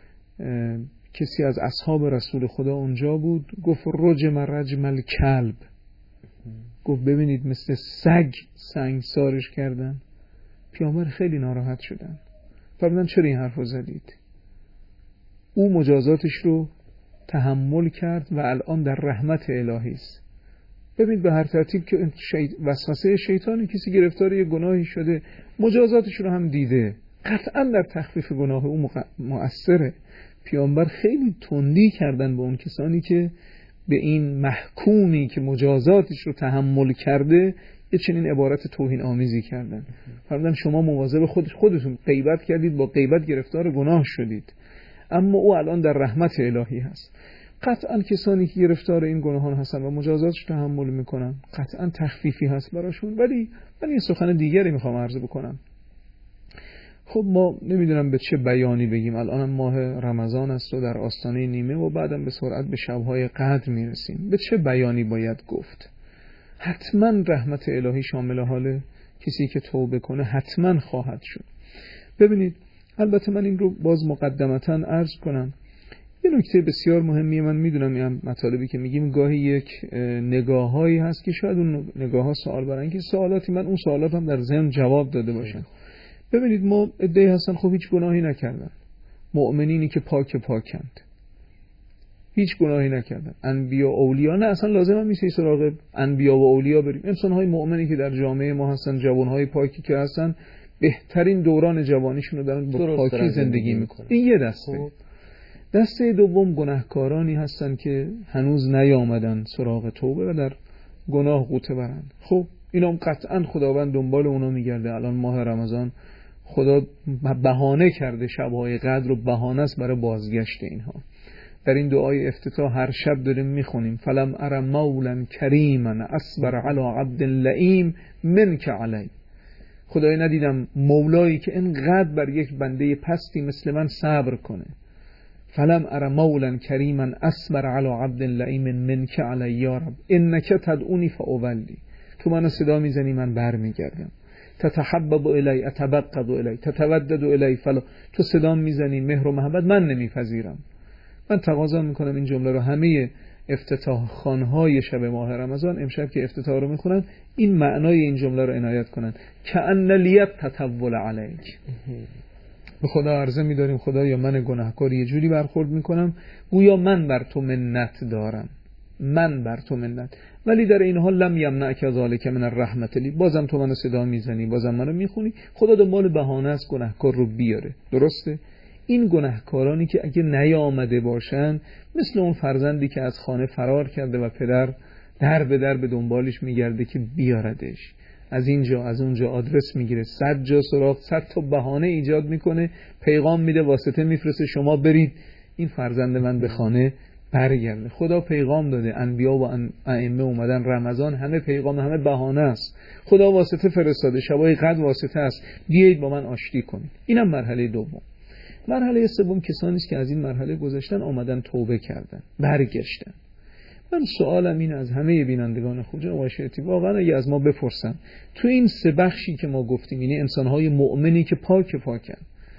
کسی از اصحاب رسول خدا اونجا بود، گفت رجم رجم الکلب، گفت ببینید مثل سگ سنگسارش کردن. پیامبر خیلی ناراحت شدن، فرمودن چرا این حرف رو زدید؟ او مجازاتش رو تحمل کرد و الان در رحمت الهی است. ببینید به هر ترتیب که شیط... وسوسه شیطانی، کسی گرفتار یه گناهی شده مجازاتش رو هم دیده، قطعا در تخفیف گناه او مق... مؤثره. پیامبر خیلی تندی کردن به اون کسانی که به این محکومی که مجازاتش رو تحمل کرده یه چنین عبارت توهین آمیزی کردن. فرمودن شما مواظب خود خودتون غیبت کردید، با غیبت گرفتار گناه شدید، اما او الان در رحمت الهی هست. قطعا کسانی که گرفتار این گناهان هستن و مجازاتش تحمل میکنن قطعا تخفیفی هست براشون. ولی من یه سخن دیگری میخوام عرض بکنم. خب ما نمیدونم به چه بیانی بگیم، الان ماه رمضان است و در آستانه نیمه و بعدم به سرعت به شبهای قدر میرسیم. به چه بیانی باید گفت؟ حتما رحمت الهی شامل حال کسی که توبه کنه حتما خواهد شد. ببینید البته من این رو باز مقدمتاً عرض کنم، یه نکته بسیار مهمی، من میدونم این مطالبی که میگیم گاهی یک نگاهایی هست که شاید اون نگاه ها سوال برن که سوالاتی من اون سوالات هم در ذهن جواب داده باشن. ببینید ما عده‌ای هستن خب هیچ گناهی نکردن، مؤمنینی که پاک پاکند، هیچ گناهی نکردن، انبیا اولیا، نه اصلا لازم هم نیست سراغ انبیا و اولیا بریم. انسان‌های مؤمنی که در جامعه ما هستن، جوان‌های پاکی که هستن، بهترین دوران جوانیشون رو دارن با پاکی زندگی میکنن. این یه دسته. دسته دوم گناهکارانی هستن که هنوز نیامدن سراغ توبه و در گناه غوطه برن. خب اینا قطعا خداوند دنبال اونا میگرده. الان ماه رمضان خدا بهانه کرده، شب‌های قدر رو بهانه است برای بازگشت اینها. در این دعای افتتاح هر شب داریم میخونیم فلم ار مولا کریما اصبر علی عبد لئیم منک علی. خدای ندیدم مولایی که اینقدر بر یک بنده پستی مثل من صبر کنه. فلم ار مولا کریما اصبر علی عبد لئیم منک علی یا رب انک تدعونی فاولی. تو منو صدا میزنی من برمیگردم. تتحبب الی اتبقد الی تتودد الی فلا. تو صدا میزنی مهر و محبت من نمیپذیرم. من تقاضا میکنم این جمله رو همه افتتاح خوانهای شب ماه رمضان امشب که افتتاح رو میخونن این معنای این جمله رو عنایت کنن. کأن لیت تطول علیک. به خدا عرضه میداریم خدایا من گناهکار یه جوری برخورد میکنم گویا من بر تو منت دارم، من بر تو منت، ولی در این حال لم یمنعک ذلک من الرحمت لی. بازم تو منو صدا میزنی، بازم منو میخونی. خدا دنبال بهانه است گناهکار رو بیاره. درسته؟ این گناهکارانی که اگه نیامده باشن مثل اون فرزندی که از خانه فرار کرده و پدر در به در به دنبالش میگرده که بیاردش، از اینجا از اونجا آدرس میگیره، صد جا سراغ، صد تا بهانه ایجاد میکنه، پیغام میده، واسطه میفرسته شما برید این فرزند من به خانه برگرده. خدا پیغام داده، انبیا و ائمه اومدن رمضان، همه پیغام، همه بهانه است. خدا واسطه فرستاده، شبای قدر واسطه است، بیایید با من آشتی کنید. اینم مرحله دوم. مرحله سوم کسانی است که از این مرحله گذشتن، آمدن توبه کردن، برگشتن. من سوالم این از همه بینندگان خوب جناب آقای شیطی، واقعا اگه از ما بپرسن تو این سه بخشی که ما گفتیم، یعنی انسان‌های مؤمنی که پاک پاکن،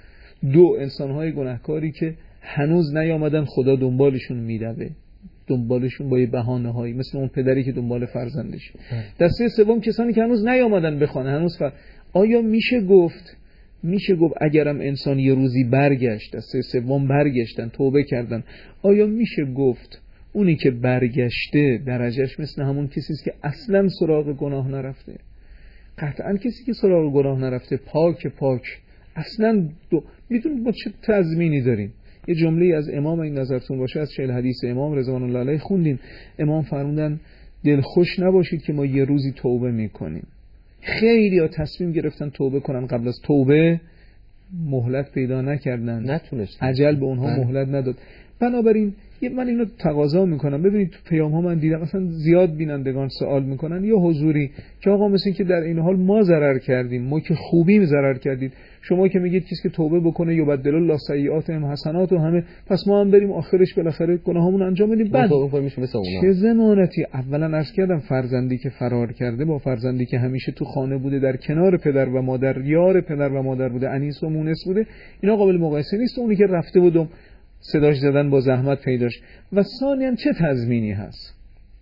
دو انسان‌های گناهکاری که هنوز نیامدن خدا دنبالشون میدوه، دنبالشون با بهانه‌هایی مثل اون پدری که دنبال فرزندش، دسته سوم کسانی که هنوز نیامدن بخوان، هنوز فر... آیا میشه گفت میشه گفت اگرم انسان یه روزی برگشت، دسته سوم برگشتن توبه کردن، آیا میشه گفت اونی که برگشته درجهش مثل همون کسی است که اصلا سراغ گناه نرفته؟ قطعا کسی که سراغ گناه نرفته، پاک پاک اصلا دو... میدونید ما چه تضمینی داریم؟ یه جمله از امام این نظرتون باشه، از چهل حدیث امام رضوان الله علیه خوندیم. امام فرمودن دلخوش نباشید که ما یه روزی توبه میکنیم. خیلی ها تصمیم گرفتن توبه کنن، قبل از توبه مهلت پیدا نکردن، نتونستن، عجل به اونها مهلت نداد. بنابراین من اینو تقاضا میکنم. ببینید تو پیام ها من دیدم مثلا زیاد بینندگان سوال میکنن یا حضوری که آقا مثل این که در این حال ما ضرر کردیم، ما که خوبیم ضرر کردید، شما که میگید کسی که توبه بکنه یبدل الله سیئاتهم حسنات و همه، پس ما هم بریم آخرش بالاخره گناهامون انجام بدیم. بعد چه ضمانتی؟ اولا عرض کردم فرزندی که فرار کرده با فرزندی که همیشه تو خانه بوده، در کنار پدر و مادر، یار پدر و مادر بوده، انیس و مونس بوده، اینا قابل مقایسه نیست. اونی که رفته بودم صداش زدن با زحمت پیداش. و ثانیاً چه تضمینی هست؟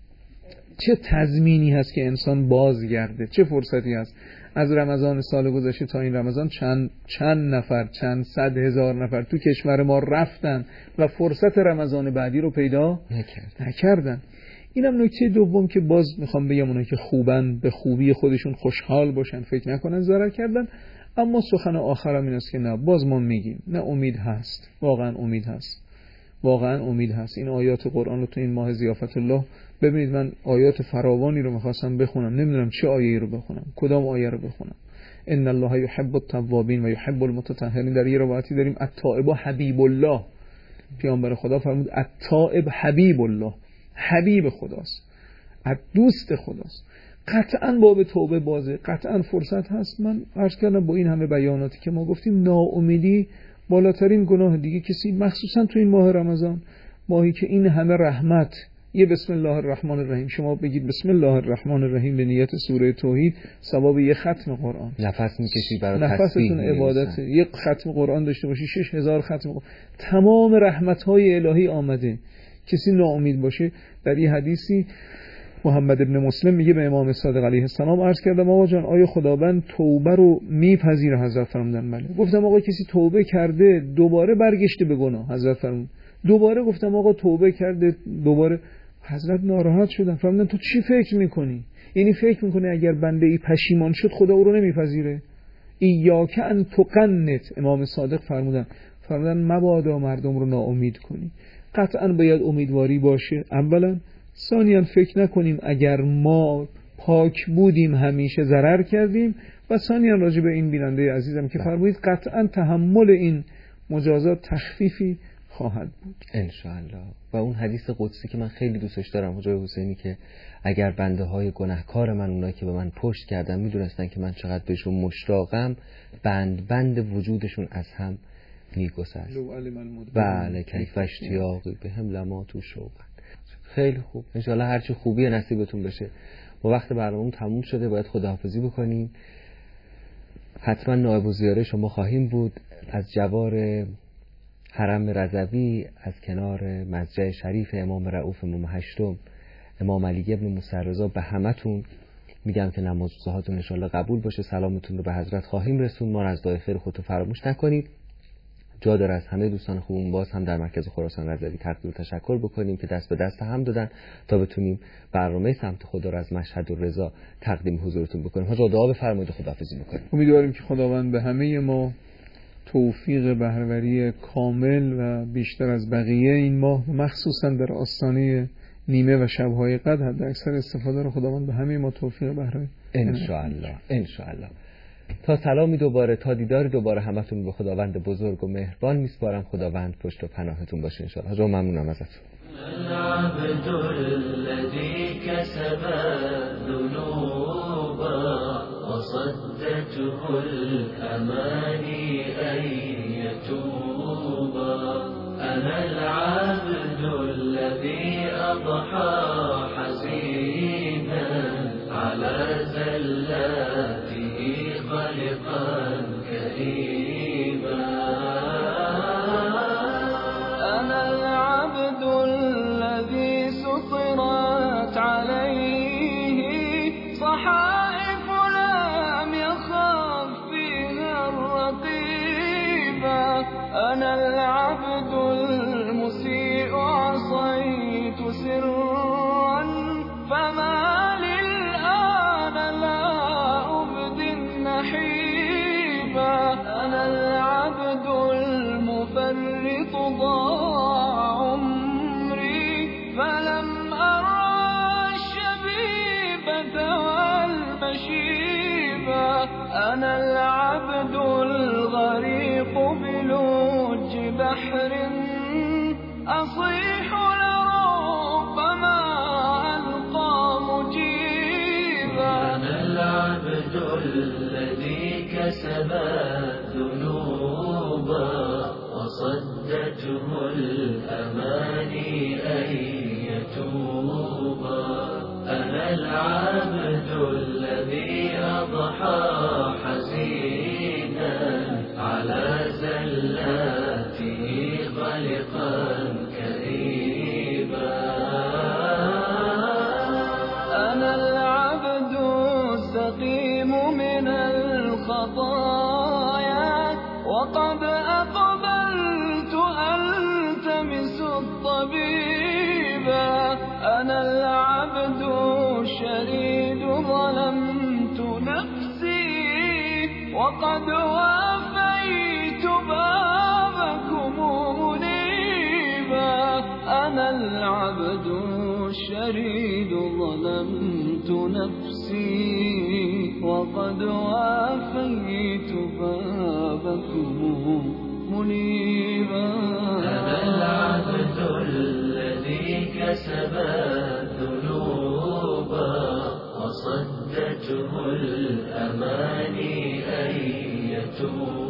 چه تضمینی هست که انسان بازگرده؟ چه فرصتی هست؟ از رمضان سال گذشته تا این رمضان چند چند نفر، چند صد هزار نفر تو کشور ما رفتن و فرصت رمضان بعدی رو پیدا نکردن. نکردن. اینم نکته دوم که باز میخوام بگم اونایی که خوبن به خوبی خودشون خوشحال باشن، فکر نکنن ضرر کردن. اما سخن آخرم این است که نه، باز ما میگیم نه، امید هست، واقعا امید هست، واقعا امید هست. این آیات قرآن رو تو این ماه ضیافت الله ببینید، من آیات فراوانی رو میخواستم بخونم، نمیدونم چه آیه‌ای رو بخونم، کدام آیه رو بخونم. ان الله یحب التوابین و یحب المتطهرین. در یه روایتی داریم التائب حبیب الله، پیامبر خدا فرمود التائب حبیب الله، حبیب خداست، دوست خداست. قطعاً باب توبه بازه، قطعاً فرصت هست. من عرض کردم با این همه بیاناتی که ما گفتیم، ناامیدی بالاترین گناه دیگه کسی، مخصوصاً تو این ماه رمضان، ماهی که این همه رحمت یه بسم الله الرحمن الرحیم شما بگید بسم الله الرحمن الرحیم به نیت سوره توحید، ثواب یه ختم قرآن. نفس میکشی برای تسبیح، نفستون عبادت، یک ختم قرآن داشته باشی شش هزار ختم قرآن. تمام رحمت‌های الهی آمده. کسی ناامید باشه. در یه حدیثی محمد ابن مسلم میگه به امام صادق علیه السلام عرض کردم آقا جان آیا خداوند توبه رو میپذیره؟ حضرت فرمودن بله. گفتم آقا کسی توبه کرده دوباره برگشته به گناه؟ حضرت فرمود دوباره. گفتم آقا توبه کرده دوباره. حضرت ناراحت شدن، فرمودن تو چی فکر میکنی؟ یعنی فکر میکنی اگر بنده ای پشیمان شد خدا او رو نمیپذیره؟ ایاک ان تقنط. امام صادق فرمودن فرمودن مبادا مردم رو ناامید کنی. قطعا باید امیدواری باشه اولا. ثانیاً فکر نکنیم اگر ما پاک بودیم همیشه ضرر کردیم. و ثانیاً راجع به این بیننده عزیزم که فرمودید قطعاً تحمل این مجازات تخفیفی خواهد بود ان شاء الله. و اون حدیث قدسی که من خیلی دوستش دارم حجای حسینی که اگر بنده های گناهکار من، اونایی که به من پشت کردن، میدونستن که من چقدر بهشون مشتاقم، بند بند وجودشون از هم میگسست. بله کیف اشتیاقی به هم لمات و شوق. خیلی خوب، انشالله هرچی خوبی نصیبتون بشه. و وقت برنامه تموم شده، باید خداحافظی بکنیم. حتما نایب الزیاره شما خواهیم بود از جوار حرم رضوی، از کنار مسجد شریف امام رؤوف امام هشتم امام علی ابن موسی رضا. به همتون میگم که نماز روزهاتون انشالله قبول باشه. سلامتون رو به حضرت خواهیم رسون. ما را از دعای خیر خودتون فراموش نکنید. جا داره از همه دوستان خوبمون باز هم در مرکز خراسان رضوی تقدیر و تشکر بکنیم که دست به دست هم دادن تا بتونیم برنامه سمت خدا رو از مشهد الرضا تقدیم حضورتون بکنیم. حاضر دعا بفرمایید، خداحافظی میکنیم. امیدواریم که خداوند به همه ما توفیق بهره‌وری کامل و بیشتر از بقیه این ماه، مخصوصا در آستانه نیمه و شب‌های قدر، حد اکثر استفاده رو خداوند به همه ما توفیق بهره ان شاء الله. ان شاء الله. تا سلامی دوباره، تا دیداری دوباره، همتون به خداوند بزرگ و مهربان میسپارم. خداوند پشت و پناهتون باشه ان شاء الله. حاضر ممنونم ازتون. العبد الذي كسب الذنوب وصدته الأماني أن يتوب. أنا العبد الذي أضحى حزينا على زلاته خلقا كريما. أنا العبد الذي سطرت عليه صحائف لم يخاف فيها الرقيبا. أنا العبد المسيء عصيت سرا فما للآن لا أبدي النحيبا. أنا العبد المفرط ضاع عمري فلم أرى الشبيبة والمشيبة. أنا العبد الغريق بلوج بحر أصيح لربما ألقى مجيبا. أنا العبد الذي كسب الذنوب وصدته الأماني أن يتوب. أنا العبد الذي أضحى حزينا على زلاته خلقا كريما. أنا العبد السقيم من الخطايا وقد أقبلت ألتمس الطبيبا. أنا العبد الشريد ظلمت نفسي وقد وافيت بابكم منيبا. أنا العبد الشريد ظلمت نفسي وقد وافيت بابكم منيبا. أنا العبد الذي كسب الذنوب وصدته الأماني أن يتوب.